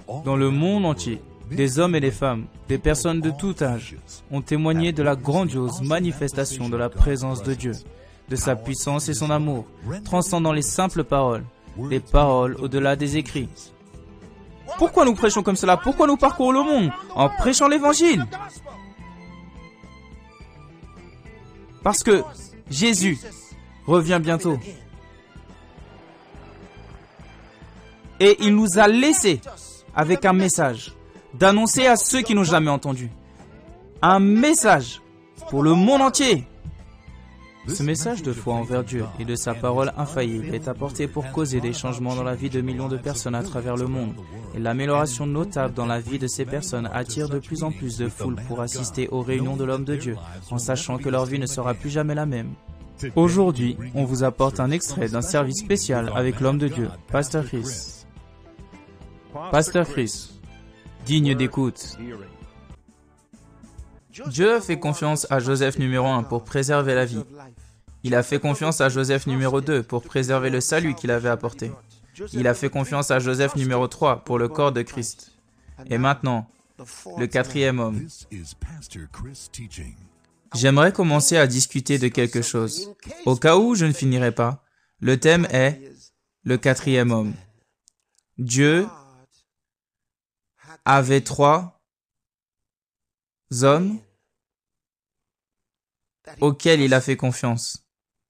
Dans le monde entier, des hommes et des femmes, des personnes de tout âge, ont témoigné de la grandiose manifestation de la présence de Dieu, de sa puissance et son amour, transcendant les simples paroles, les paroles au-delà des écrits. Pourquoi nous prêchons comme cela? Pourquoi nous parcourons le monde en prêchant l'Évangile? Parce que Jésus revient bientôt. Et il nous a laissés avec un message d'annoncer à ceux qui n'ont jamais entendu. Un message pour le monde entier. Ce message de foi envers Dieu et de sa parole infaillible est apporté pour causer des changements dans la vie de millions de personnes à travers le monde. Et l'amélioration notable dans la vie de ces personnes attire de plus en plus de foules pour assister aux réunions de l'homme de Dieu, en sachant que leur vie ne sera plus jamais la même. Aujourd'hui, on vous apporte un extrait d'un service spécial avec l'homme de Dieu, Pasteur Chris. Pasteur Chris, digne d'écoute. Dieu a fait confiance à Joseph numéro 1 pour préserver la vie. Il a fait confiance à Joseph numéro 2 pour préserver le salut qu'il avait apporté. Il a fait confiance à Joseph numéro 3 pour le corps de Christ. Et maintenant, le quatrième homme. J'aimerais commencer à discuter de quelque chose. Au cas où je ne finirai pas, le thème est le quatrième homme. Dieu avait 3 hommes auxquels il a fait confiance.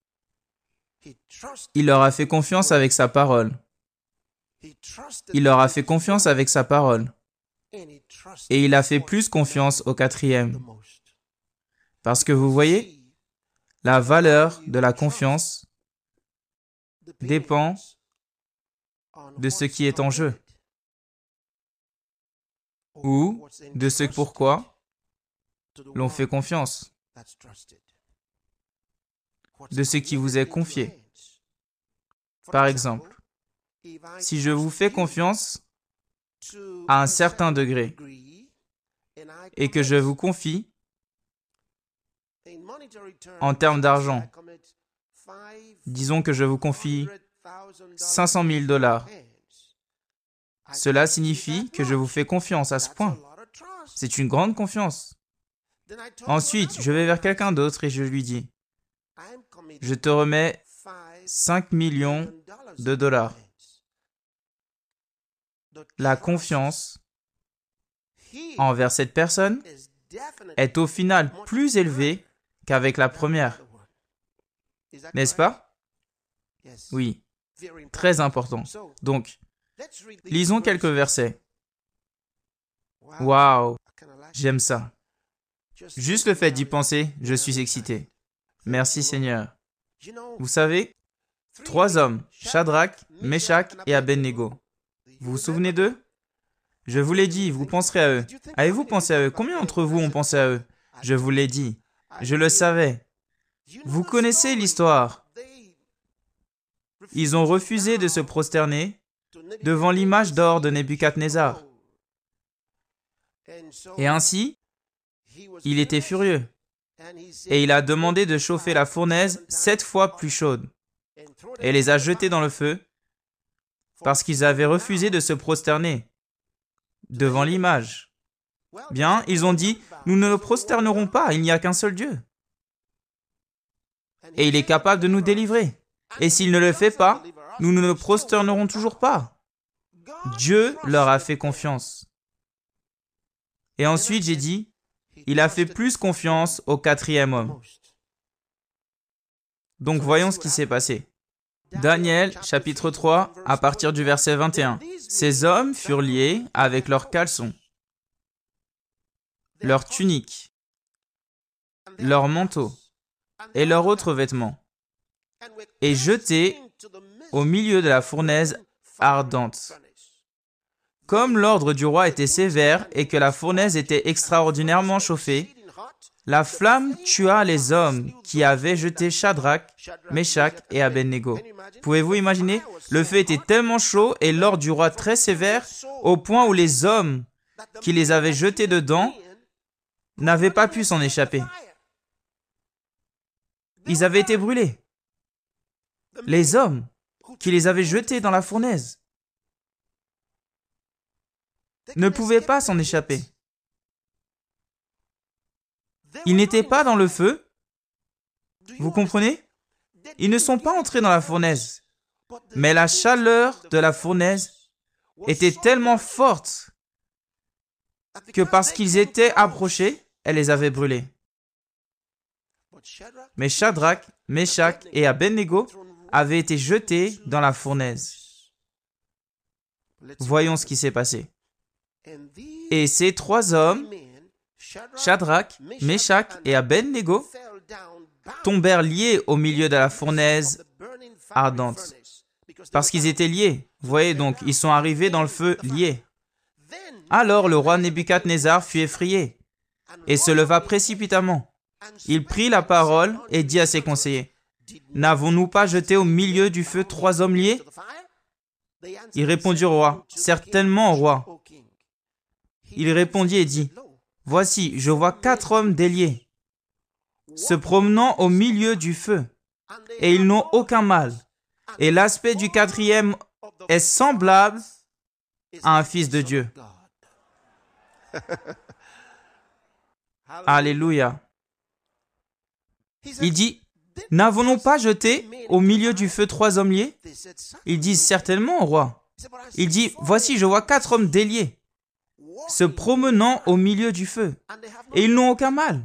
Il leur a fait confiance avec sa parole. Il leur a fait confiance avec sa parole. Et il a fait plus confiance au quatrième. Parce que vous voyez, la valeur de la confiance dépend de ce qui est en jeu. Ou de ce pourquoi l'on fait confiance, de ce qui vous est confié. Par exemple, si je vous fais confiance à un certain degré et que je vous confie en termes d'argent, disons que je vous confie 500 000 $, cela signifie que je vous fais confiance à ce point. C'est une grande confiance. Ensuite, je vais vers quelqu'un d'autre et je lui dis, je te remets 5 millions de $. La confiance envers cette personne est au final plus élevée qu'avec la première. N'est-ce pas? Oui, très important. Donc, lisons quelques versets. Waouh, j'aime ça. Juste le fait d'y penser, je suis excité. Merci Seigneur. Vous savez, 3 hommes, Shadrach, Meshach et Abednego. Vous vous souvenez d'eux? Je vous l'ai dit, vous penserez à eux. Avez-vous pensé à eux? Combien d'entre vous ont pensé à eux? Je vous l'ai dit. Je le savais. Vous connaissez l'histoire. Ils ont refusé de se prosterner devant l'image d'or de Nebuchadnezzar. Et ainsi, il était furieux. Et il a demandé de chauffer la fournaise 7 fois plus chaude. Et les a jetés dans le feu parce qu'ils avaient refusé de se prosterner devant l'image. Bien, ils ont dit, nous ne nous prosternerons pas, il n'y a qu'un seul Dieu. Et il est capable de nous délivrer. Et s'il ne le fait pas, nous ne nous prosternerons toujours pas. Dieu leur a fait confiance. Et ensuite, j'ai dit, il a fait plus confiance au quatrième homme. Donc, voyons ce qui s'est passé. Daniel, chapitre 3, à partir du verset 21. Ces hommes furent liés avec leurs caleçons, leurs tuniques, leurs manteaux et leurs autres vêtements, et jetés au milieu de la fournaise ardente. Comme l'ordre du roi était sévère et que la fournaise était extraordinairement chauffée, la flamme tua les hommes qui avaient jeté Shadrach, Meshach et Abednego. Pouvez-vous imaginer? Le feu était tellement chaud et l'ordre du roi très sévère au point où les hommes qui les avaient jetés dedans n'avaient pas pu s'en échapper. Ils avaient été brûlés. Les hommes qui les avaient jetés dans la fournaise. ne pouvaient pas s'en échapper. Ils n'étaient pas dans le feu. Vous comprenez? Ils ne sont pas entrés dans la fournaise. Mais la chaleur de la fournaise était tellement forte que parce qu'ils étaient approchés, elle les avait brûlés. Mais Shadrach, Meshach et Abednego avaient été jetés dans la fournaise. Voyons ce qui s'est passé. Et ces trois hommes, Shadrach, Meshach et Abednego, tombèrent liés au milieu de la fournaise ardente. Parce qu'ils étaient liés. Vous voyez donc, ils sont arrivés dans le feu liés. Alors le roi Nebuchadnezzar fut effrayé et se leva précipitamment. Il prit la parole et dit à ses conseillers, « N'avons-nous pas jeté au milieu du feu 3 hommes liés ?» Il répondit au roi, « Certainement, roi. » Il répondit et dit, « Voici, je vois 4 hommes déliés, se promenant au milieu du feu, et ils n'ont aucun mal. Et l'aspect du 4e est semblable à un fils de Dieu. » Alléluia. Il dit, « N'avons-nous pas jeté au milieu du feu 3 hommes liés ?» Ils disent, « Certainement, roi. » Il dit, « Voici, je vois 4 hommes déliés, se promenant au milieu du feu, et ils n'ont aucun mal.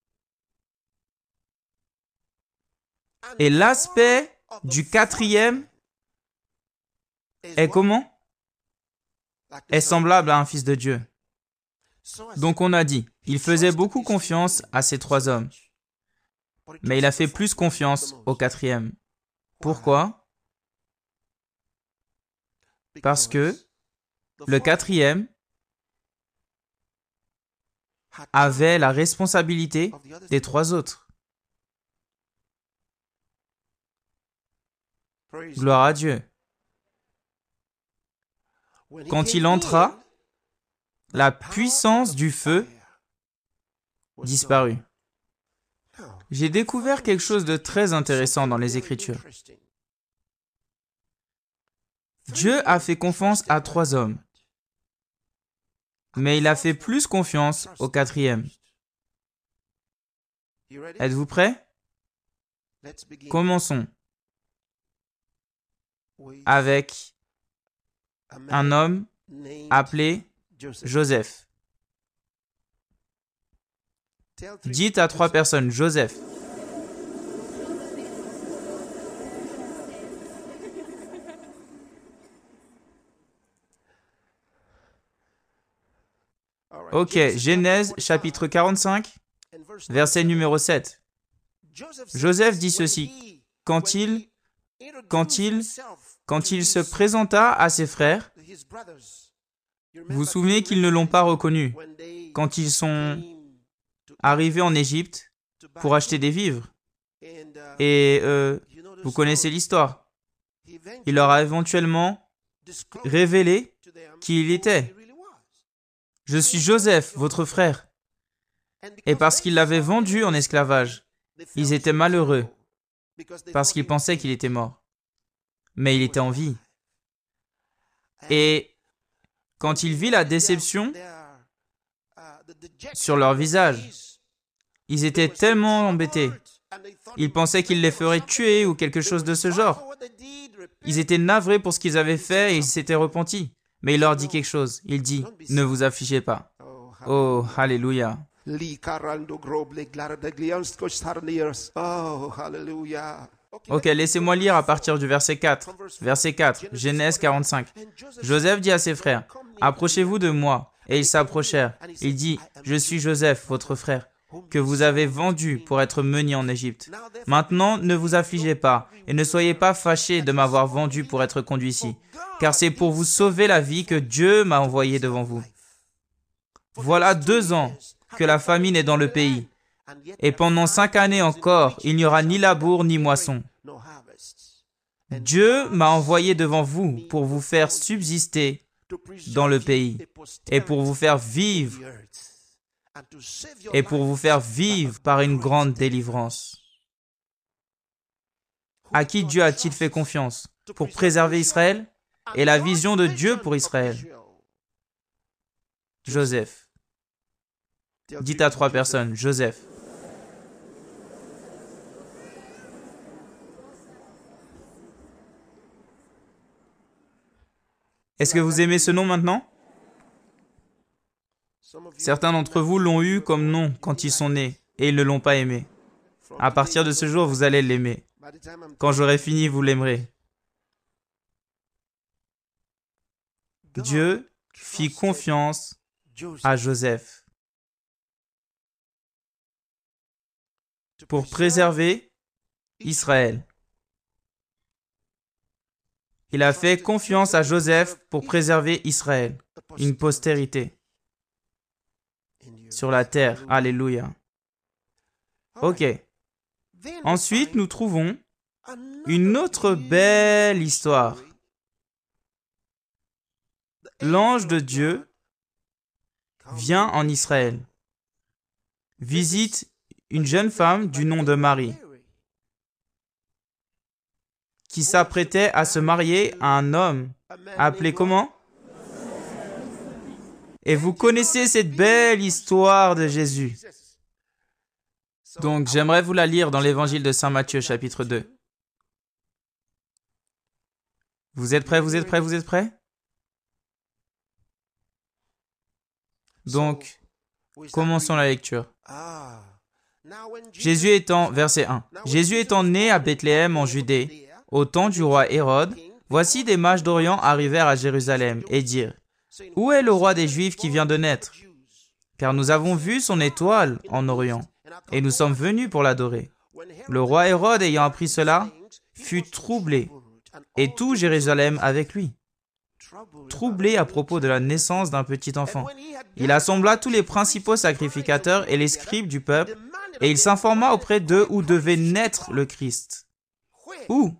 Et l'aspect du 4e est comment? Est semblable à un fils de Dieu. » Donc on a dit, il faisait beaucoup confiance à ces 3 hommes, mais il a fait plus confiance au 4e. Pourquoi? Parce que le 4e avait la responsabilité des 3 autres. Gloire à Dieu. Quand il entra, la puissance du feu disparut. J'ai découvert quelque chose de très intéressant dans les Écritures. Dieu a fait confiance à 3 hommes, mais il a fait plus confiance au 4e. Êtes-vous prêts? Commençons avec un homme appelé Joseph. Dites à 3 personnes, Joseph. Ok, Genèse chapitre 45, verset numéro 7. Joseph dit ceci, quand il se présenta à ses frères, vous vous souvenez qu'ils ne l'ont pas reconnu quand ils sont arrivés en Égypte pour acheter des vivres. Et vous connaissez l'histoire. Il leur a éventuellement révélé qui il était. Je suis Joseph, votre frère. Et parce qu'il l'avait vendu en esclavage, ils étaient malheureux parce qu'ils pensaient qu'il était mort. Mais il était en vie. Et quand il vit la déception sur leur visage, ils étaient tellement embêtés. Ils pensaient qu'il les ferait tuer ou quelque chose de ce genre. Ils étaient navrés pour ce qu'ils avaient fait et ils s'étaient repentis. Mais il leur dit quelque chose. Il dit, ne vous affligez pas. Oh, alléluia. Ok, laissez-moi lire à partir du verset 4. Verset 4, Genèse 45. Joseph dit à ses frères, approchez-vous de moi. Et ils s'approchèrent. Il dit, je suis Joseph, votre frère, que vous avez vendu pour être mené en Égypte. Maintenant, ne vous affligez pas et ne soyez pas fâchés de m'avoir vendu pour être conduit ici, car c'est pour vous sauver la vie que Dieu m'a envoyé devant vous. Voilà 2 ans que la famine est dans le pays, et pendant 5 années encore, il n'y aura ni labour ni moisson. Dieu m'a envoyé devant vous pour vous faire subsister dans le pays et pour vous faire vivre par une grande délivrance. À qui Dieu a-t-il fait confiance? Pour préserver Israël et la vision de Dieu pour Israël. Joseph. Dites à 3 personnes, Joseph. Est-ce que vous aimez ce nom maintenant? Certains d'entre vous l'ont eu comme nom quand ils sont nés et ils ne l'ont pas aimé. À partir de ce jour, vous allez l'aimer. Quand j'aurai fini, vous l'aimerez. Dieu fit confiance à Joseph pour préserver Israël. Il a fait confiance à Joseph pour préserver Israël, une postérité sur la terre. Alléluia. Ok. Ensuite, nous trouvons une autre belle histoire. L'ange de Dieu vient en Israël, visite une jeune femme du nom de Marie, qui s'apprêtait à se marier à un homme appelé comment? Et vous connaissez cette belle histoire de Jésus. Donc, j'aimerais vous la lire dans l'évangile de Saint Matthieu, chapitre 2. Vous êtes prêts, vous êtes prêts, vous êtes prêts? Donc, commençons la lecture. Verset 1. Jésus étant né à Bethléem en Judée, au temps du roi Hérode, voici des mages d'Orient arrivèrent à Jérusalem et dirent, « Où est le roi des Juifs qui vient de naître? Car nous avons vu son étoile en Orient, et nous sommes venus pour l'adorer. » Le roi Hérode, ayant appris cela, fut troublé, et tout Jérusalem avec lui. Troublé à propos de la naissance d'un petit enfant. Il assembla tous les principaux sacrificateurs et les scribes du peuple, et il s'informa auprès d'eux où devait naître le Christ. Où?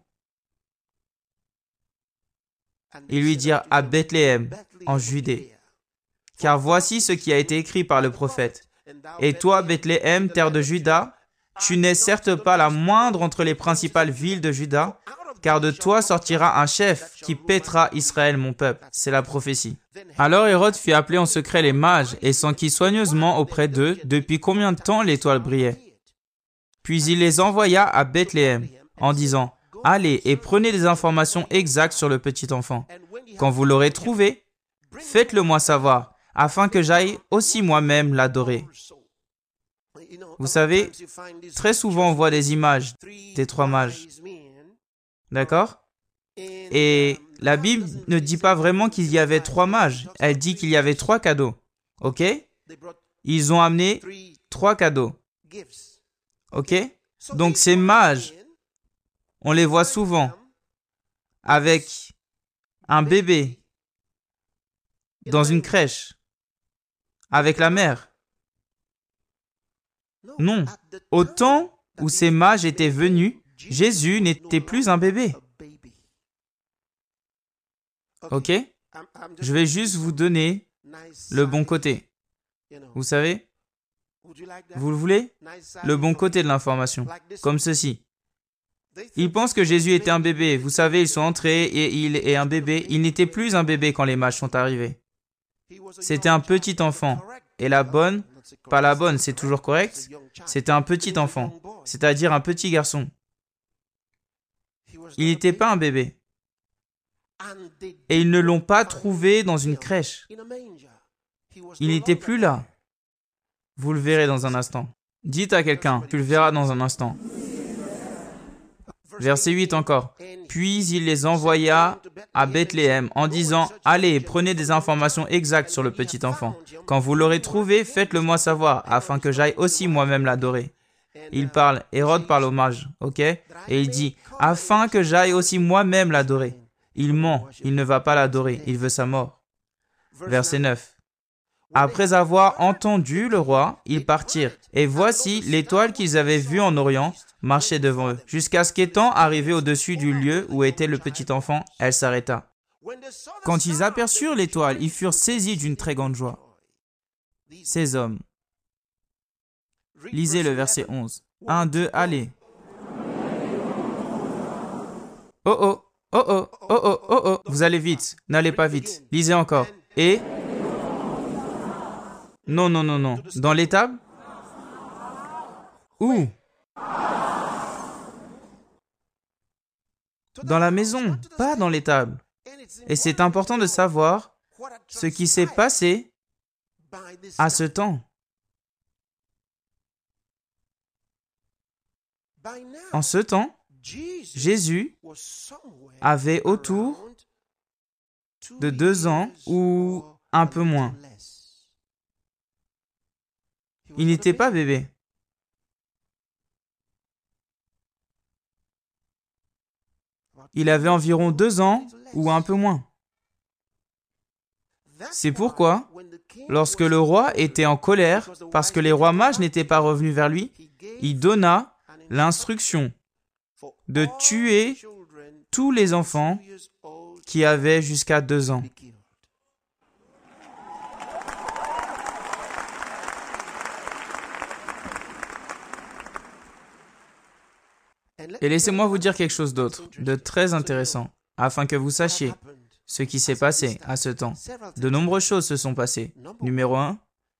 Ils lui dirent à Bethléem, en Judée. Car voici ce qui a été écrit par le prophète. Et toi, Bethléem, terre de Juda, tu n'es certes pas la moindre entre les principales villes de Juda, car de toi sortira un chef qui paîtra Israël, mon peuple. C'est la prophétie. Alors Hérode fit appeler en secret les mages et s'enquit soigneusement auprès d'eux depuis combien de temps l'étoile brillait. Puis il les envoya à Bethléem en disant, « Allez et prenez des informations exactes sur le petit enfant. Quand vous l'aurez trouvé, faites-le moi savoir, afin que j'aille aussi moi-même l'adorer. » Vous savez, très souvent on voit des images des 3 mages. D'accord? Et la Bible ne dit pas vraiment qu'il y avait 3 mages. Elle dit qu'il y avait 3 cadeaux. Ok? Ils ont amené 3 cadeaux. Ok? Donc ces mages, on les voit souvent avec un bébé dans une crèche, avec la mère. Non. Au temps où ces mages étaient venus, Jésus n'était plus un bébé. Ok? Je vais juste vous donner le bon côté. Vous savez? Vous le voulez? Le bon côté de l'information. Comme ceci. Ils pensent que Jésus était un bébé. Vous savez, ils sont entrés et il est un bébé. Il n'était plus un bébé quand les mages sont arrivés. C'était un petit enfant. Et la bonne, pas la bonne, c'est toujours correct. C'était un petit enfant. C'est-à-dire un petit garçon. Il n'était pas un bébé. Et ils ne l'ont pas trouvé dans une crèche. Il n'était plus là. Vous le verrez dans un instant. Dites à quelqu'un, tu le verras dans un instant. Verset 8 encore. Puis il les envoya à Bethléem en disant, « Allez, prenez des informations exactes sur le petit enfant. Quand vous l'aurez trouvé, faites-le moi savoir, afin que j'aille aussi moi-même l'adorer. » Il parle, Hérode parle aux mages, ok? Et il dit, « Afin que j'aille aussi moi-même l'adorer. » Il ment, il ne va pas l'adorer, il veut sa mort. Verset 9. Après avoir entendu le roi, ils partirent. Et voici, l'étoile qu'ils avaient vue en Orient marchait devant eux. Jusqu'à ce qu'étant arrivés au-dessus du lieu où était le petit enfant, elle s'arrêta. Quand ils aperçurent l'étoile, ils furent saisis d'une très grande joie. Ces hommes. Lisez le verset 11. 1, 2, allez. Oh oh, oh oh, oh oh, oh oh. Vous allez vite, n'allez pas vite. Lisez encore. Et Non, non, non, non. Dans l'étable? Où? Dans la maison, pas dans l'étable. Et c'est important de savoir ce qui s'est passé à ce temps. En ce temps, Jésus avait autour de 2 ans ou un peu moins. Il n'était pas bébé. Il avait environ 2 ans ou un peu moins. C'est pourquoi, lorsque le roi était en colère parce que les rois mages n'étaient pas revenus vers lui, il donna l'instruction de tuer tous les enfants qui avaient jusqu'à 2 ans. Et laissez-moi vous dire quelque chose d'autre, de très intéressant, afin que vous sachiez ce qui s'est passé à ce temps. De nombreuses choses se sont passées. Numéro 1,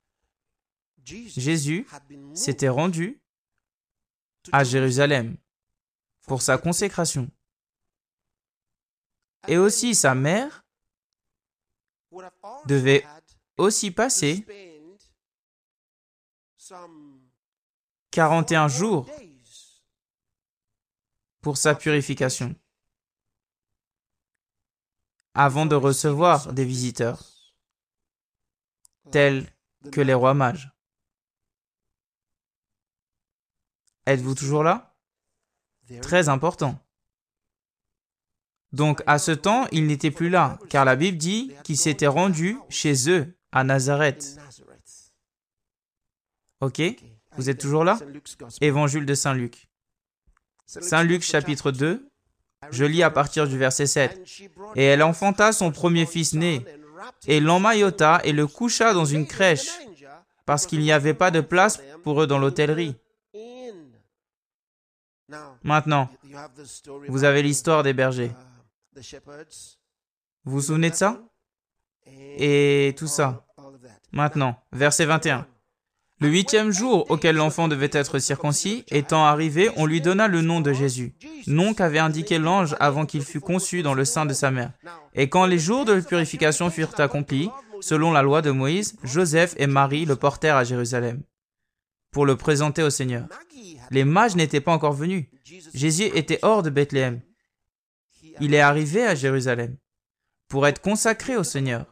Jésus s'était rendu à Jérusalem pour sa consécration. Et aussi sa mère devait aussi passer 41 jours pour sa purification avant de recevoir des visiteurs tels que les rois mages. Êtes-vous toujours là? Très important. Donc à ce temps, il n'était plus là, car la Bible dit qu'il s'était rendu chez eux, à Nazareth. Ok? Vous êtes toujours là? Évangile de Saint Luc. Saint Luc chapitre 2, je lis à partir du verset 7. « Et elle enfanta son premier fils né, et l'emmaillota et le coucha dans une crèche, parce qu'il n'y avait pas de place pour eux dans l'hôtellerie. » Maintenant, vous avez l'histoire des bergers. Vous vous souvenez de ça? Et tout ça. Maintenant, verset 21. Le 8e jour auquel l'enfant devait être circoncis, étant arrivé, on lui donna le nom de Jésus, nom qu'avait indiqué l'ange avant qu'il fût conçu dans le sein de sa mère. Et quand les jours de purification furent accomplis, selon la loi de Moïse, Joseph et Marie le portèrent à Jérusalem pour le présenter au Seigneur. Les mages n'étaient pas encore venus. Jésus était hors de Bethléem. Il est arrivé à Jérusalem pour être consacré au Seigneur.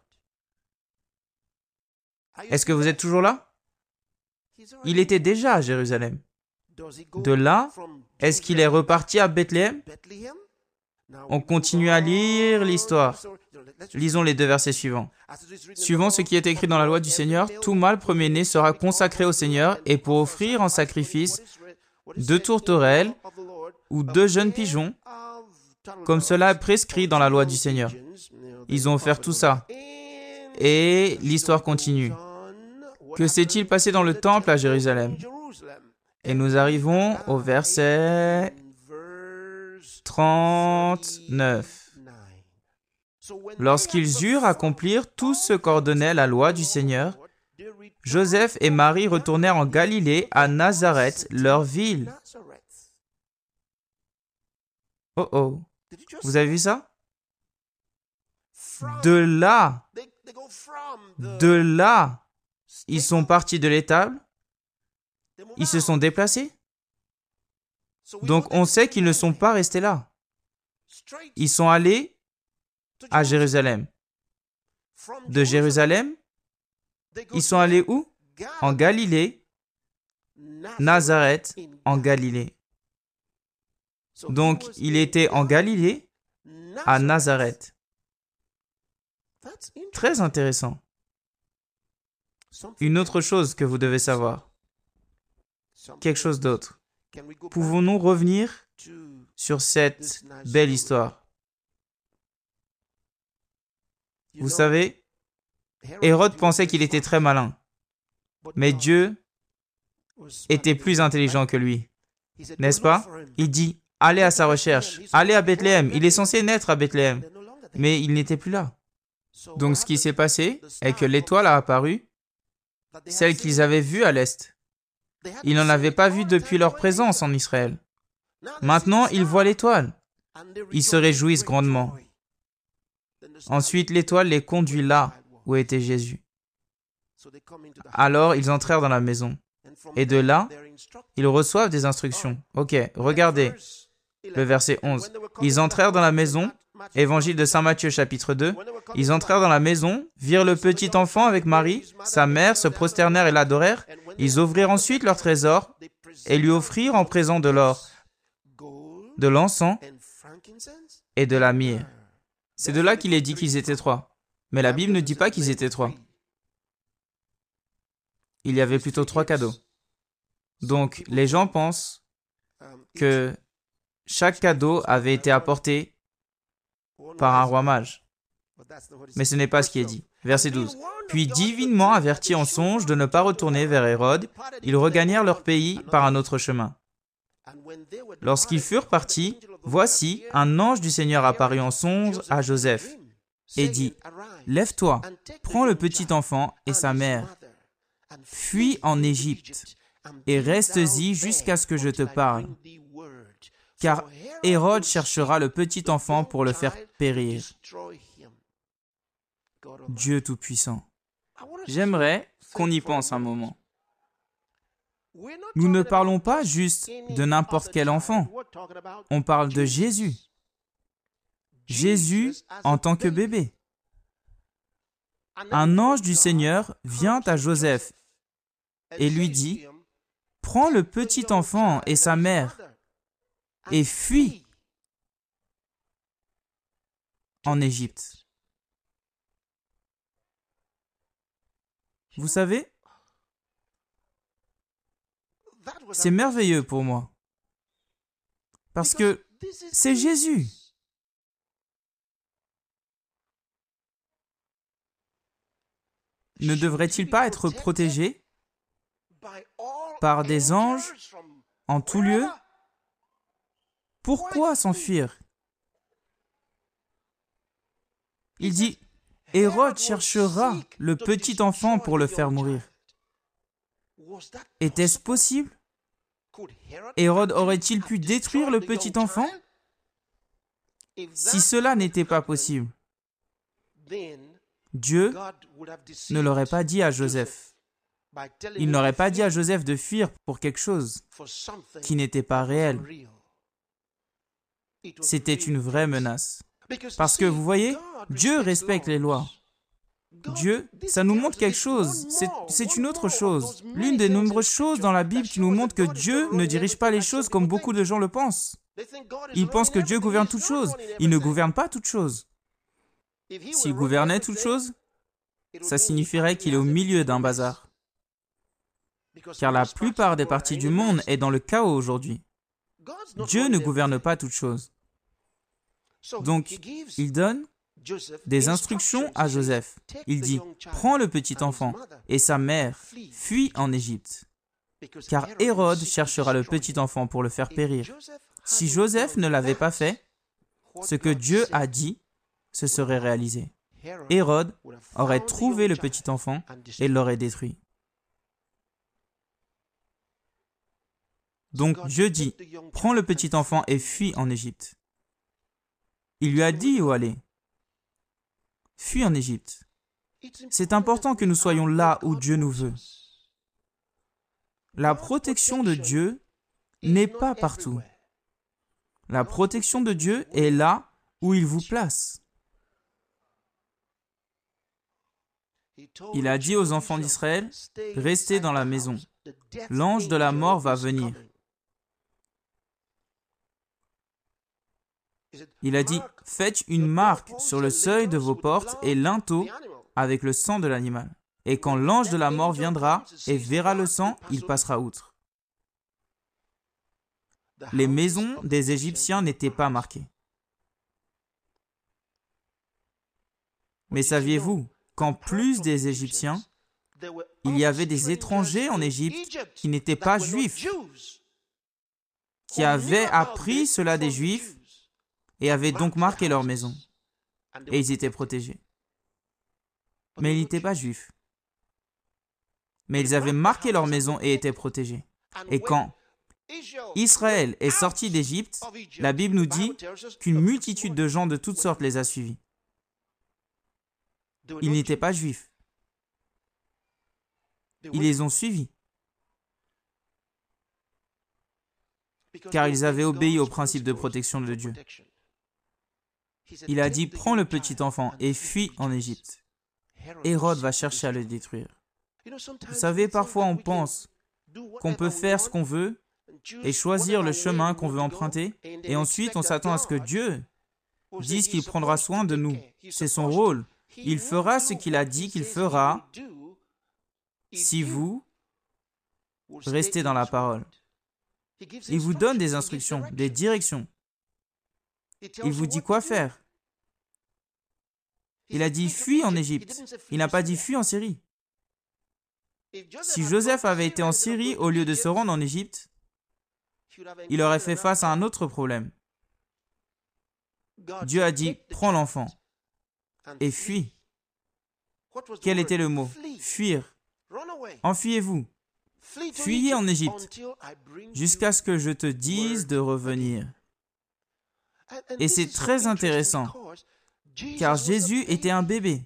Est-ce que vous êtes toujours là? Il était déjà à Jérusalem. De là, est-ce qu'il est reparti à Bethléem? On continue à lire l'histoire. Lisons les 2 versets suivants. Suivant ce qui est écrit dans la loi du Seigneur, tout mâle premier-né sera consacré au Seigneur et pour offrir en sacrifice 2 tourterelles ou 2 jeunes pigeons, comme cela est prescrit dans la loi du Seigneur. Ils ont offert tout ça. Et l'histoire continue. Que s'est-il passé dans le temple à Jérusalem? Et nous arrivons au verset 39. Lorsqu'ils eurent accomplir tout ce qu'ordonnait la loi du Seigneur, Joseph et Marie retournèrent en Galilée, à Nazareth, leur ville. Oh oh, vous avez vu ça? De là, ils sont partis de l'étable, ils se sont déplacés. Donc on sait qu'ils ne sont pas restés là. Ils sont allés à Jérusalem. De Jérusalem, ils sont allés où? En Galilée, Nazareth, en Galilée. Donc il était en Galilée, à Nazareth. Très intéressant. Une autre chose que vous devez savoir. Quelque chose d'autre. Pouvons-nous revenir sur cette belle histoire? Vous savez, Hérode pensait qu'il était très malin, mais Dieu était plus intelligent que lui. N'est-ce pas? Il dit, allez à sa recherche, allez à Bethléem. Il est censé naître à Bethléem, mais il n'était plus là. Donc ce qui s'est passé est que l'étoile a apparu celle qu'ils avaient vue à l'est. Ils n'en avaient pas vu depuis leur présence en Israël. Maintenant, ils voient l'étoile. Ils se réjouissent grandement. Ensuite, l'étoile les conduit là où était Jésus. Alors, ils entrèrent dans la maison. Et de là, ils reçoivent des instructions. Ok, regardez le verset 11. Ils entrèrent dans la maison, Évangile de Saint Matthieu chapitre 2. Ils entrèrent dans la maison, virent le petit enfant avec Marie, sa mère, se prosternèrent et l'adorèrent. Ils ouvrirent ensuite leur trésor et lui offrirent en présent de l'or, de l'encens et de la myrrhe. C'est de là qu'il est dit qu'ils étaient trois. Mais la Bible ne dit pas qu'ils étaient trois. Il y avait plutôt 3 cadeaux. Donc, les gens pensent que chaque cadeau avait été apporté par un roi mage. Mais ce n'est pas ce qui est dit. Verset 12. Puis, divinement avertis en songe de ne pas retourner vers Hérode, ils regagnèrent leur pays par un autre chemin. Lorsqu'ils furent partis, voici, un ange du Seigneur apparut en songe à Joseph et dit, « Lève-toi, prends le petit enfant et sa mère, fuis en Égypte et reste-y jusqu'à ce que je te parle, car Hérode cherchera le petit enfant pour le faire périr. » Dieu Tout-Puissant. J'aimerais qu'on y pense un moment. Nous ne parlons pas juste de n'importe quel enfant. On parle de Jésus. Jésus en tant que bébé. Un ange du Seigneur vient à Joseph et lui dit, « Prends le petit enfant et sa mère et fuis en Égypte. » Vous savez, c'est merveilleux pour moi. Parce que c'est Jésus. Ne devrait-il pas être protégé par des anges en tout lieu? Pourquoi s'enfuir? Il dit, Hérode cherchera le petit enfant pour le faire mourir. Était-ce possible? Hérode aurait-il pu détruire le petit enfant? Si cela n'était pas possible, Dieu ne l'aurait pas dit à Joseph. Il n'aurait pas dit à Joseph de fuir pour quelque chose qui n'était pas réel. C'était une vraie menace. Parce que, vous voyez, Dieu respecte les lois. Dieu, ça nous montre quelque chose. C'est une autre chose. L'une des nombreuses choses dans la Bible qui nous montre que Dieu ne dirige pas les choses comme beaucoup de gens le pensent. Ils pensent que Dieu gouverne toutes choses. Il ne gouverne pas toutes choses. S'il gouvernait toutes choses, ça signifierait qu'il est au milieu d'un bazar. Car la plupart des parties du monde est dans le chaos aujourd'hui. Dieu ne gouverne pas toutes choses. Donc, il donne des instructions à Joseph. Il dit, prends le petit enfant et sa mère, fuis en Égypte, car Hérode cherchera le petit enfant pour le faire périr. Si Joseph ne l'avait pas fait, ce que Dieu a dit, se serait réalisé. Hérode aurait trouvé le petit enfant et l'aurait détruit. Donc Dieu dit, prends le petit enfant et fuis en Égypte. Il lui a dit où aller. Fuis en Égypte. C'est important que nous soyons là où Dieu nous veut. La protection de Dieu n'est pas partout. La protection de Dieu est là où il vous place. Il a dit aux enfants d'Israël, restez dans la maison. L'ange de la mort va venir. Il a dit, faites une marque sur le seuil de vos portes et linteaux avec le sang de l'animal. Et quand l'ange de la mort viendra et verra le sang, il passera outre. Les maisons des Égyptiens n'étaient pas marquées. Mais saviez-vous qu'en plus des Égyptiens, il y avait des étrangers en Égypte qui n'étaient pas juifs, qui avaient appris cela des Juifs et avaient donc marqué leur maison. Et ils étaient protégés. Mais ils n'étaient pas juifs. mais ils avaient marqué leur maison et étaient protégés. Et quand Israël est sorti d'Égypte, la Bible nous dit qu'une multitude de gens de toutes sortes les a suivis. Ils n'étaient pas juifs. Ils les ont suivis, car ils avaient obéi au principe de protection de Dieu. Il a dit, prends le petit enfant et fuis en Égypte. Hérode va chercher à le détruire. Vous savez, parfois on pense qu'on peut faire ce qu'on veut et choisir le chemin qu'on veut emprunter, et ensuite on s'attend à ce que Dieu dise qu'il prendra soin de nous. C'est son rôle. Il fera ce qu'il a dit qu'il fera si vous restez dans la parole. Il vous donne des instructions, des directions. Il vous dit quoi faire. Il a dit fuis en Égypte. Il n'a pas dit fuis en Syrie. Si Joseph avait été en Syrie au lieu de se rendre en Égypte, il aurait fait face à un autre problème. Dieu a dit prends l'enfant et fuis. Quel était le mot? Fuir. Enfuyez-vous. Fuyez en Égypte jusqu'à ce que je te dise de revenir. Et c'est très intéressant, car Jésus était un bébé.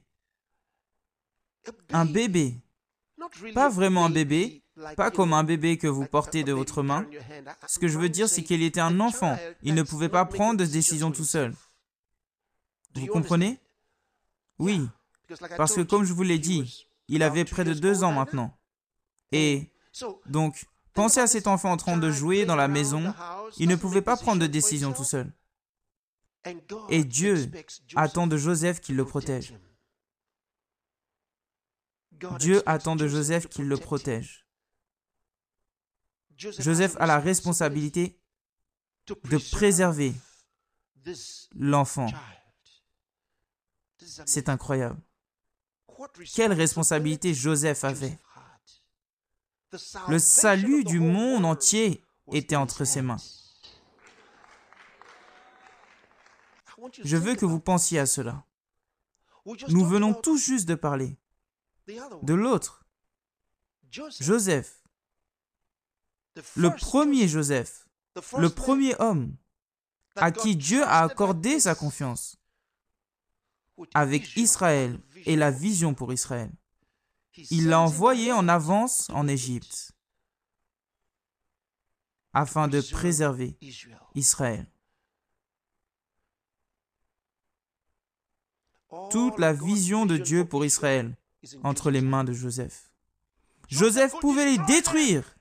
Un bébé. Pas vraiment un bébé, pas comme un bébé que vous portez de votre main. Ce que je veux dire, c'est qu'il était un enfant. Il ne pouvait pas prendre de décision tout seul. Vous comprenez? Oui, parce que comme je vous l'ai dit, il avait près de 2 ans maintenant. Et donc, pensez à cet enfant en train de jouer dans la maison. Il ne pouvait pas prendre de décision tout seul. Et Dieu attend de Joseph qu'il le protège. Dieu attend de Joseph qu'il le protège. Joseph a la responsabilité de préserver l'enfant. C'est incroyable. Quelle responsabilité Joseph avait. Le salut du monde entier était entre ses mains. Je veux que vous pensiez à cela. Nous venons tout juste de parler de l'autre, Joseph, le premier Joseph, le premier homme à qui Dieu a accordé sa confiance avec Israël et la vision pour Israël. Il l'a envoyé en avance en Égypte afin de préserver Israël. Toute la vision de Dieu pour Israël entre les mains de Joseph. Joseph pouvait les détruire.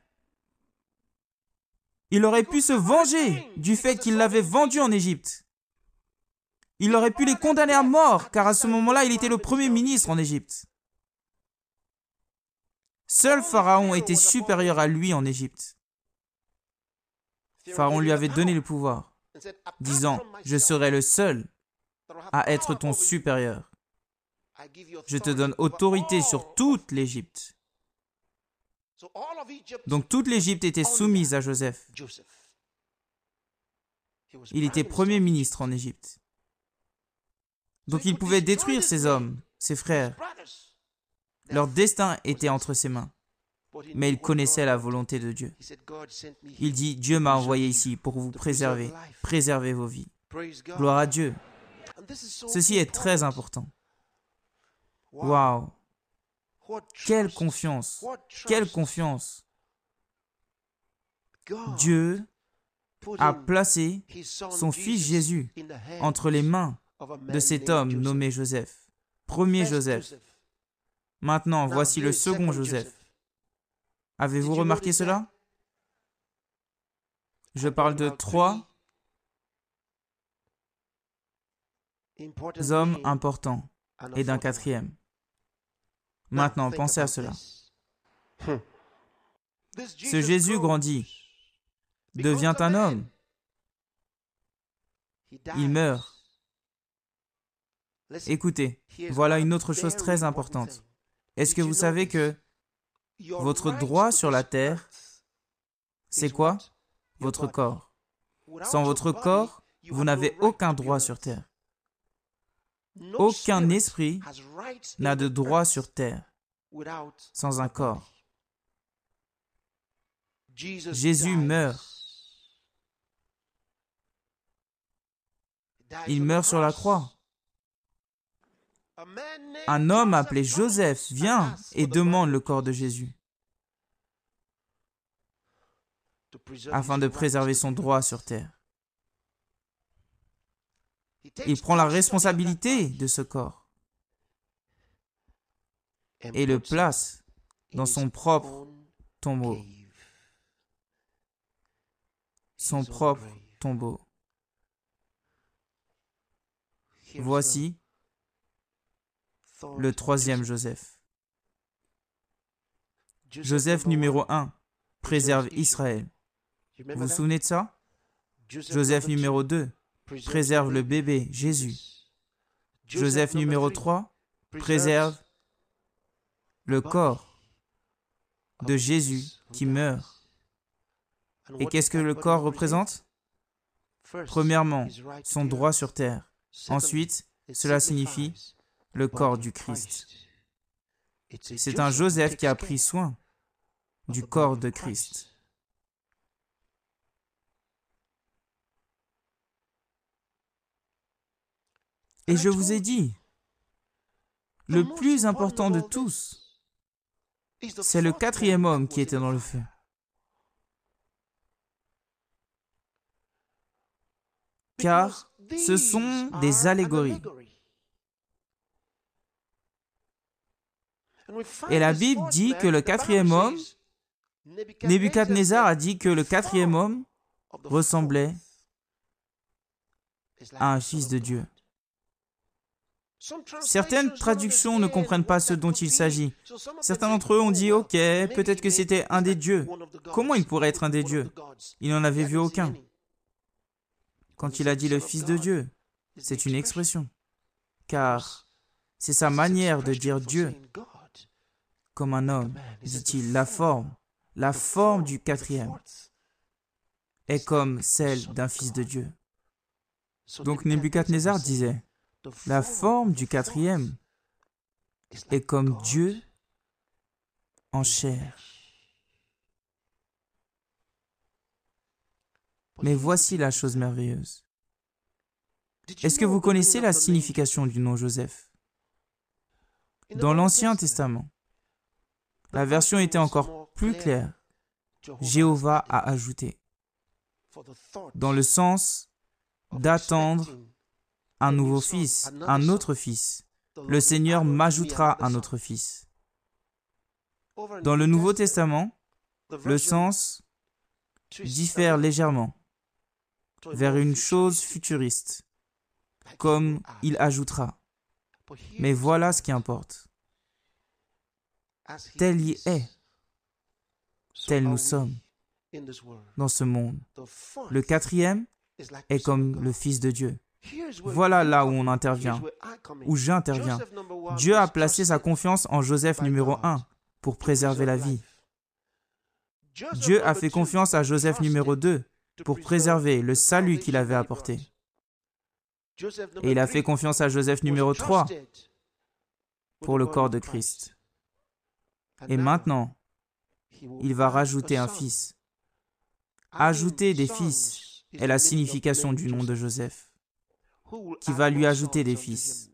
Il aurait pu se venger du fait qu'il l'avait vendu en Égypte. Il aurait pu les condamner à mort, car à ce moment-là, il était le premier ministre en Égypte. Seul Pharaon était supérieur à lui en Égypte. Pharaon lui avait donné le pouvoir, disant « Je serai le seul à être ton supérieur. Je te donne autorité sur toute l'Égypte. » Donc toute l'Égypte était soumise à Joseph. Il était premier ministre en Égypte. Donc il pouvait détruire ses hommes, ses frères. Leur destin était entre ses mains. Mais il connaissait la volonté de Dieu. Il dit, Dieu m'a envoyé ici pour vous préserver. Préservez vos vies. Gloire à Dieu. Ceci est très important. Waouh! Quelle confiance! Quelle confiance! Dieu a placé son fils Jésus entre les mains de cet homme nommé Joseph. Premier Joseph. Maintenant, voici le second Joseph. Avez-vous remarqué cela? Je parle de 3 hommes importants et d'un 4e. Maintenant, pensez à cela. Ce Jésus grandit, devient un homme. Il meurt. Écoutez, voilà une autre chose très importante. Est-ce que vous savez que votre droit sur la terre, c'est quoi? Votre corps. Sans votre corps, vous n'avez aucun droit sur terre. Aucun esprit n'a de droit sur terre sans un corps. Jésus meurt. Il meurt sur la croix. Un homme appelé Joseph vient et demande le corps de Jésus afin de préserver son droit sur terre. Il prend la responsabilité de ce corps et le place dans son propre tombeau. Son propre tombeau. Voici le troisième Joseph. Joseph numéro 1 préserve Israël. Vous vous souvenez de ça? Joseph numéro 2 préserve le bébé Jésus. Joseph numéro 3 préserve le corps de Jésus qui meurt. Et qu'est-ce que le corps représente? Premièrement, son droit sur terre. Ensuite, cela signifie le corps du Christ. C'est un Joseph qui a pris soin du corps de Christ. Et je vous ai dit, le plus important de tous, c'est le quatrième homme qui était dans le feu. Car ce sont des allégories. Et la Bible dit que le quatrième homme, Nebuchadnezzar a dit que le quatrième homme ressemblait à un fils de Dieu. Certaines traductions ne comprennent pas ce dont il s'agit. Certains d'entre eux ont dit, ok, peut-être que c'était un des dieux. Comment il pourrait être un des dieux? Il n'en avait vu aucun. Quand il a dit le Fils de Dieu, c'est une expression, car c'est sa manière de dire Dieu comme un homme, dit-il. La forme du quatrième est comme celle d'un Fils de Dieu. Donc Nebuchadnezzar disait, la forme du quatrième est comme Dieu en chair. Mais voici la chose merveilleuse. Est-ce que vous connaissez la signification du nom Joseph? Dans l'Ancien Testament, la version était encore plus claire. Jéhovah a ajouté, dans le sens d'attendre un nouveau fils, un autre fils. Le Seigneur m'ajoutera un autre fils. Dans le Nouveau Testament, le sens diffère légèrement vers une chose futuriste, comme il ajoutera. Mais voilà ce qui importe. Tel y est, tel nous sommes dans ce monde. Le quatrième est comme le Fils de Dieu. Voilà là où on intervient, où j'interviens. Dieu a placé sa confiance en Joseph numéro 1 pour préserver la vie. Dieu a fait confiance à Joseph numéro 2 pour préserver le salut qu'il avait apporté. Et il a fait confiance à Joseph numéro 3 pour le corps de Christ. Et maintenant, il va rajouter un fils. Ajouter des fils est la signification du nom de Joseph, qui va lui ajouter des fils.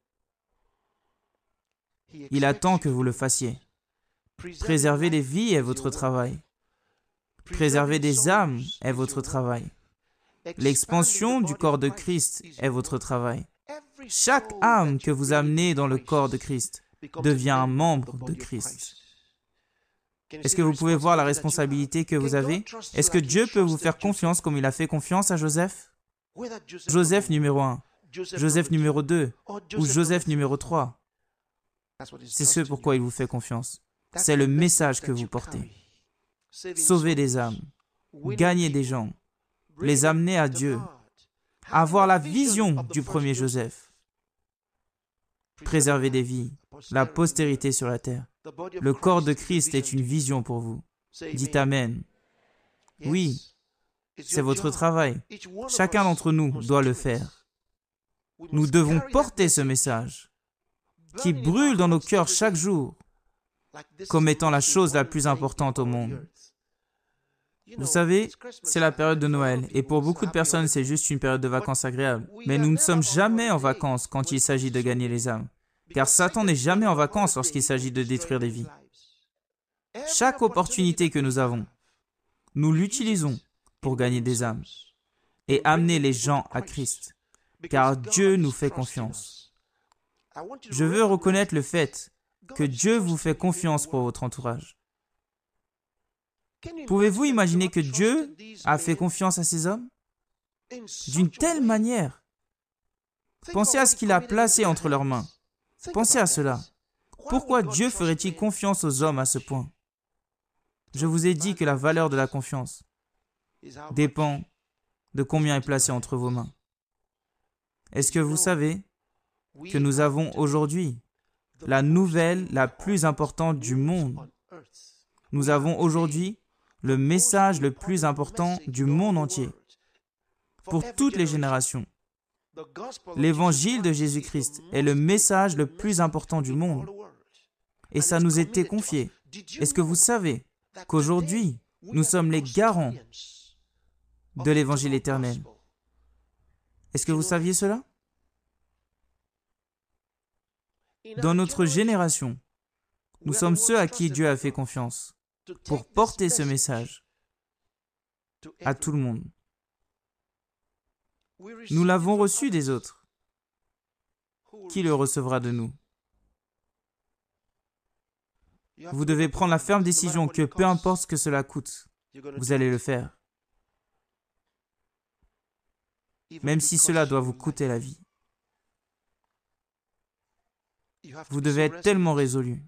Il attend que vous le fassiez. Préserver des vies est votre travail. Préserver des âmes est votre travail. L'expansion du corps de Christ est votre travail. Chaque âme que vous amenez dans le corps de Christ devient un membre de Christ. Est-ce que vous pouvez voir la responsabilité que vous avez? Est-ce que Dieu peut vous faire confiance comme il a fait confiance à Joseph? Joseph numéro 1, Joseph numéro 2 ou Joseph numéro 3. C'est ce pourquoi il vous fait confiance. C'est le message que vous portez. Sauver des âmes, gagner des gens, les amener à Dieu, avoir la vision du premier Joseph, préserver des vies, la postérité sur la terre. Le corps de Christ est une vision pour vous. Dites Amen. Oui, c'est votre travail. Chacun d'entre nous doit le faire. Nous devons porter ce message qui brûle dans nos cœurs chaque jour comme étant la chose la plus importante au monde. Vous savez, c'est la période de Noël, et pour beaucoup de personnes, c'est juste une période de vacances agréable. Mais nous ne sommes jamais en vacances quand il s'agit de gagner les âmes, car Satan n'est jamais en vacances lorsqu'il s'agit de détruire des vies. Chaque opportunité que nous avons, nous l'utilisons pour gagner des âmes et amener les gens à Christ, car Dieu nous fait confiance. Je veux reconnaître le fait que Dieu vous fait confiance pour votre entourage. Pouvez-vous imaginer que Dieu a fait confiance à ces hommes d'une telle manière? Pensez à ce qu'il a placé entre leurs mains. Pensez à cela. Pourquoi Dieu ferait-il confiance aux hommes à ce point? Je vous ai dit que la valeur de la confiance dépend de combien est placé entre vos mains. Est-ce que vous savez que nous avons aujourd'hui la nouvelle la plus importante du monde? Nous avons aujourd'hui le message le plus important du monde entier, pour toutes les générations. L'évangile de Jésus-Christ est le message le plus important du monde. Et ça nous a été confié. Est-ce que vous savez qu'aujourd'hui, nous sommes les garants de l'évangile éternel? Est-ce que vous saviez cela? Dans notre génération, nous sommes ceux à qui Dieu a fait confiance pour porter ce message à tout le monde. Nous l'avons reçu des autres. Qui le recevra de nous? Vous devez prendre la ferme décision que peu importe ce que cela coûte, vous allez le faire. Même si cela doit vous coûter la vie. Vous devez être tellement résolu.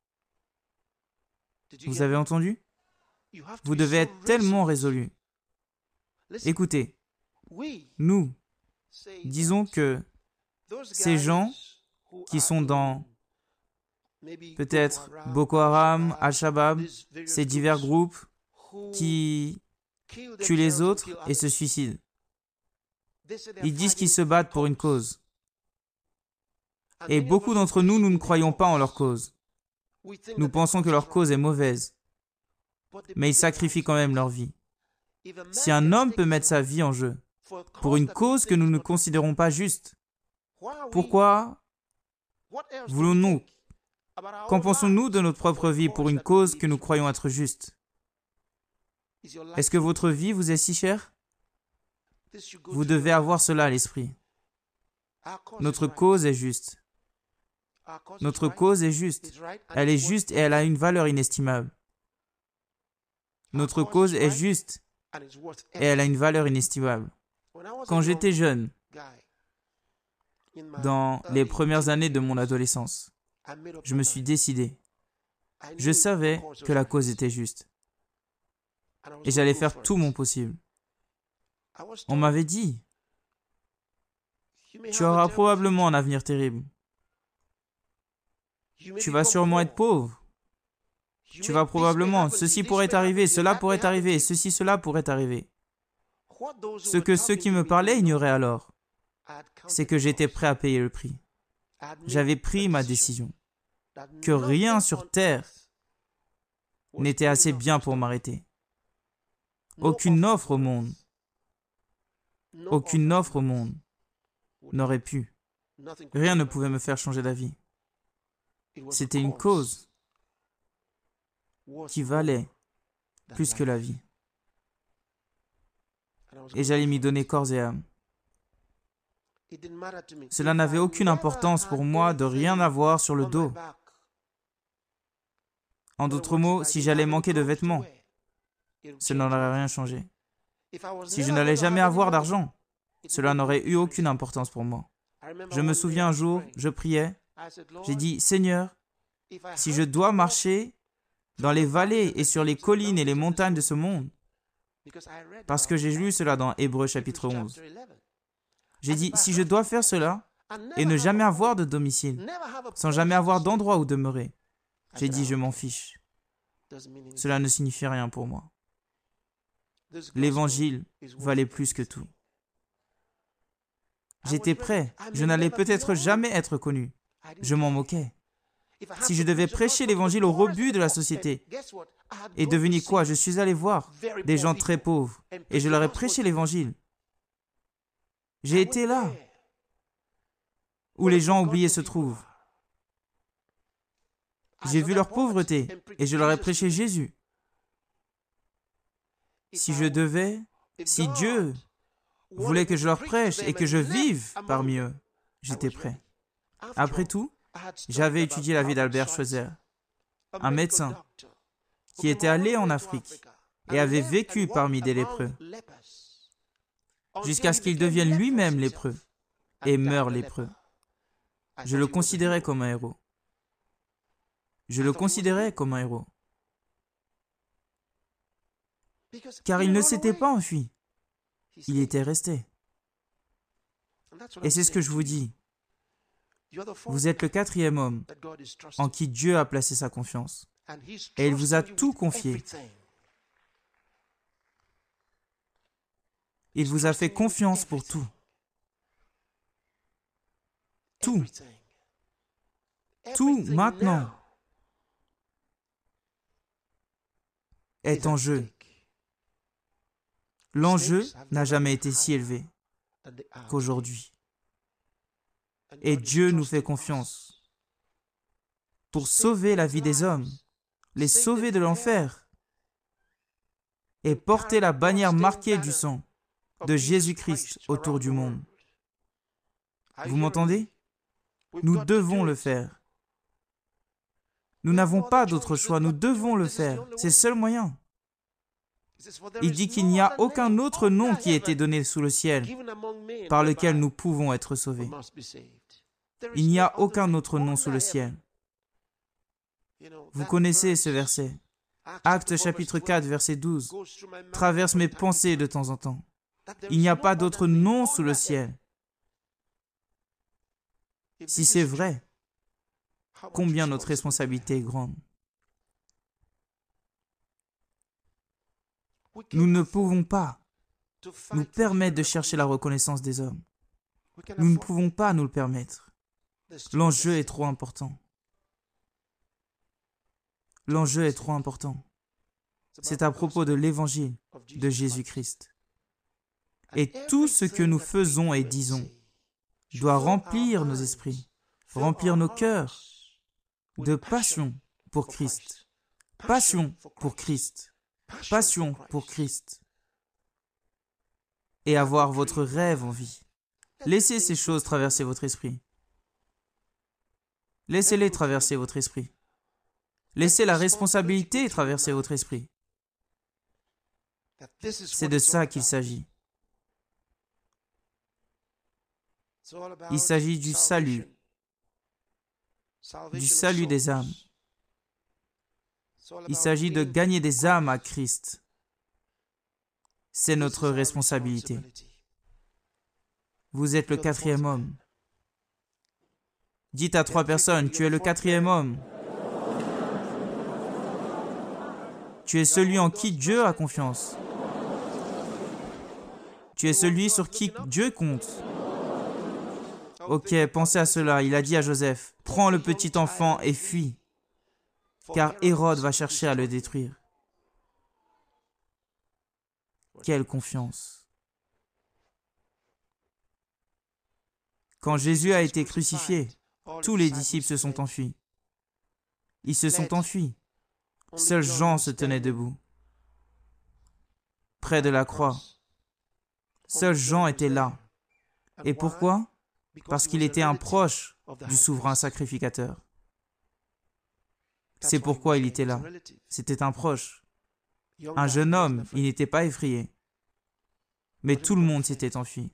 Vous avez entendu? Vous devez être tellement résolu. Écoutez, nous, disons que ces gens qui sont dans peut-être Boko Haram, Al-Shabaab, ces divers groupes qui tuent les autres et se suicident. Ils disent qu'ils se battent pour une cause. Et beaucoup d'entre nous, nous ne croyons pas en leur cause. Nous pensons que leur cause est mauvaise, mais ils sacrifient quand même leur vie. Si un homme peut mettre sa vie en jeu pour une cause que nous ne considérons pas juste, pourquoi voulons-nous? Qu'en pensons-nous de notre propre vie pour une cause que nous croyons être juste? Est-ce que votre vie vous est si chère? Vous devez avoir cela à l'esprit. Notre cause est juste. Notre cause est juste. Elle est juste et elle a une valeur inestimable. Notre cause est juste et elle a une valeur inestimable. Quand j'étais jeune, dans les premières années de mon adolescence, je me suis décidé. Je savais que la cause était juste. Et j'allais faire tout mon possible. On m'avait dit, tu auras probablement un avenir terrible. Tu vas sûrement être pauvre. Tu vas probablement, ceci pourrait arriver, cela pourrait arriver, ceci, cela pourrait arriver. Ce que ceux qui me parlaient ignoraient alors, c'est que j'étais prêt à payer le prix. J'avais pris ma décision, que rien sur terre n'était assez bien pour m'arrêter. Aucune offre au monde n'aurait pu. Rien ne pouvait me faire changer d'avis. C'était une cause qui valait plus que la vie. Et j'allais m'y donner corps et âme. Cela n'avait aucune importance pour moi de rien avoir sur le dos. En d'autres mots, si j'allais manquer de vêtements, cela n'aurait rien changé. Si je n'allais jamais avoir d'argent, cela n'aurait eu aucune importance pour moi. Je me souviens un jour, je priais, j'ai dit, Seigneur, si je dois marcher dans les vallées et sur les collines et les montagnes de ce monde, parce que j'ai lu cela dans Hébreux chapitre 11, j'ai dit, si je dois faire cela et ne jamais avoir de domicile, sans jamais avoir d'endroit où demeurer, j'ai dit, je m'en fiche. Cela ne signifie rien pour moi. L'évangile valait plus que tout. J'étais prêt. Je n'allais peut-être jamais être connu. Je m'en moquais. si je devais prêcher l'évangile au rebut de la société. Et devinez quoi, je suis allé voir des gens très pauvres et je leur ai prêché l'évangile. J'ai été là où les gens oubliés se trouvent. J'ai vu leur pauvreté et je leur ai prêché Jésus. Si Dieu voulait que je leur prêche et que je vive parmi eux, j'étais prêt. Après tout, j'avais étudié la vie d'Albert Schweitzer, un médecin qui était allé en Afrique et avait vécu parmi des lépreux, jusqu'à ce qu'il devienne lui-même lépreux et meure lépreux. Je le considérais comme un héros. Je le considérais comme un héros. Car il ne s'était pas enfui. Il était resté. Et c'est ce que je vous dis. Vous êtes le 4e homme en qui Dieu a placé sa confiance. Et il vous a tout confié. Il vous a fait confiance pour tout. Tout. Tout maintenant est en jeu. L'enjeu n'a jamais été si élevé qu'aujourd'hui. Et Dieu nous fait confiance pour sauver la vie des hommes, les sauver de l'enfer et porter la bannière marquée du sang de Jésus-Christ autour du monde. Vous m'entendez? Nous devons le faire. Nous n'avons pas d'autre choix, nous devons le faire. C'est le seul moyen. Il dit qu'il n'y a aucun autre nom qui ait été donné sous le ciel par lequel nous pouvons être sauvés. Il n'y a aucun autre nom sous le ciel. Vous connaissez ce verset. Actes chapitre 4, verset 12, traverse mes pensées de temps en temps. Il n'y a pas d'autre nom sous le ciel. Si c'est vrai, combien notre responsabilité est grande. Nous ne pouvons pas nous permettre de chercher la reconnaissance des hommes. Nous ne pouvons pas nous le permettre. L'enjeu est trop important. L'enjeu est trop important. C'est à propos de l'évangile de Jésus-Christ. Et tout ce que nous faisons et disons doit remplir nos esprits, remplir nos cœurs de passion pour Christ. Passion pour Christ. Passion pour Christ. Et avoir votre rêve en vie. Laissez ces choses traverser votre esprit. Laissez-les traverser votre esprit. Laissez la responsabilité traverser votre esprit. C'est de ça qu'il s'agit. Il s'agit du salut des âmes. Il s'agit de gagner des âmes à Christ. C'est notre responsabilité. Vous êtes le 4e homme. Dites à 3 personnes, tu es le 4e homme. Tu es celui en qui Dieu a confiance. Tu es celui sur qui Dieu compte. Ok, pensez à cela. Il a dit à Joseph, prends le petit enfant et fuis, car Hérode va chercher à le détruire. Quelle confiance! Quand Jésus a été crucifié, tous les disciples se sont enfuis. Ils se sont enfuis. Seul Jean se tenait debout, près de la croix. Seul Jean était là. Et pourquoi? Parce qu'il était un proche du souverain sacrificateur. C'est pourquoi il était là. C'était un proche. Un jeune homme, il n'était pas effrayé. Mais tout le monde s'était enfui.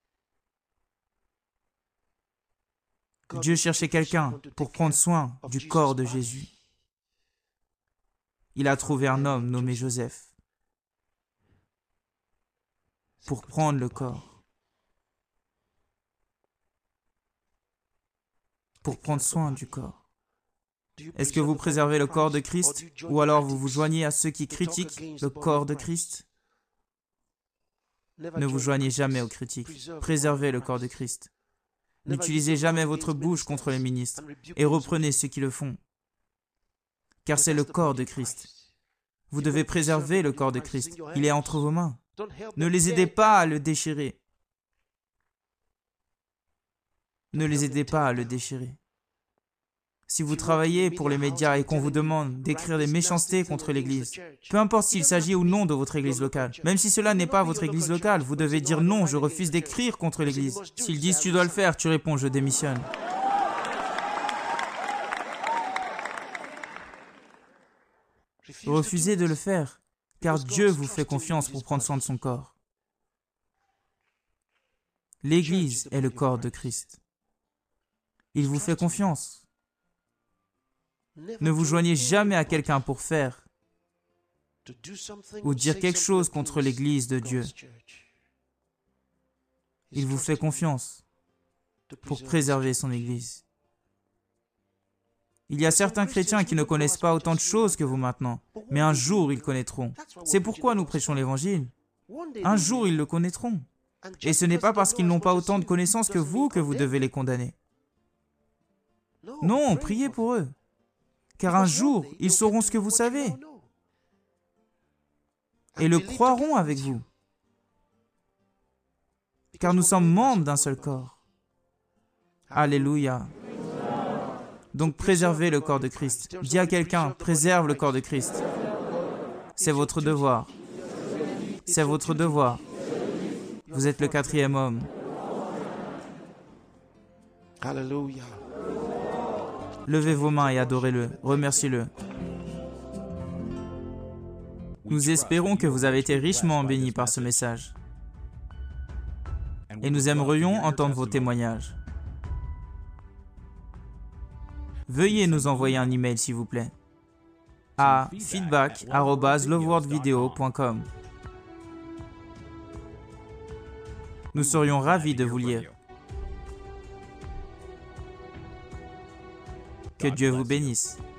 Dieu cherchait quelqu'un pour prendre soin du corps de Jésus. Il a trouvé un homme nommé Joseph pour prendre le corps. Pour prendre soin du corps. Est-ce que vous préservez le corps de Christ ou alors vous vous joignez à ceux qui critiquent le corps de Christ? Ne vous joignez jamais aux critiques. Préservez le corps de Christ. N'utilisez jamais votre bouche contre les ministres et reprenez ceux qui le font, car c'est le corps de Christ. Vous devez préserver le corps de Christ. Il est entre vos mains. Ne les aidez pas à le déchirer. Ne les aidez pas à le déchirer. Si vous travaillez pour les médias et qu'on vous demande d'écrire des méchancetés contre l'Église, peu importe s'il s'agit ou non de votre Église locale, même si cela n'est pas votre Église locale, vous devez dire non, je refuse d'écrire contre l'Église. S'ils disent tu dois le faire, tu réponds je démissionne. Refusez de le faire, car Dieu vous fait confiance pour prendre soin de son corps. L'Église est le corps de Christ. Il vous fait confiance. Ne vous joignez jamais à quelqu'un pour faire ou dire quelque chose contre l'Église de Dieu. Il vous fait confiance pour préserver son Église. Il y a certains chrétiens qui ne connaissent pas autant de choses que vous maintenant, mais un jour ils connaîtront. C'est pourquoi nous prêchons l'Évangile. Un jour ils le connaîtront. Et ce n'est pas parce qu'ils n'ont pas autant de connaissances que vous devez les condamner. Non, priez pour eux. Car un jour, ils sauront ce que vous savez. Et le croiront avec vous. Car nous sommes membres d'un seul corps. Alléluia. Donc préservez le corps de Christ. Dis à quelqu'un, préserve le corps de Christ. C'est votre devoir. C'est votre devoir. Vous êtes le 4e homme. Alléluia. Levez vos mains et adorez-le. Remerciez-le. Nous espérons que vous avez été richement bénis par ce message. Et nous aimerions entendre vos témoignages. Veuillez nous envoyer un email s'il vous plaît à feedback@loveworldvideo.com. Nous serions ravis de vous lire. Que Dieu vous bénisse.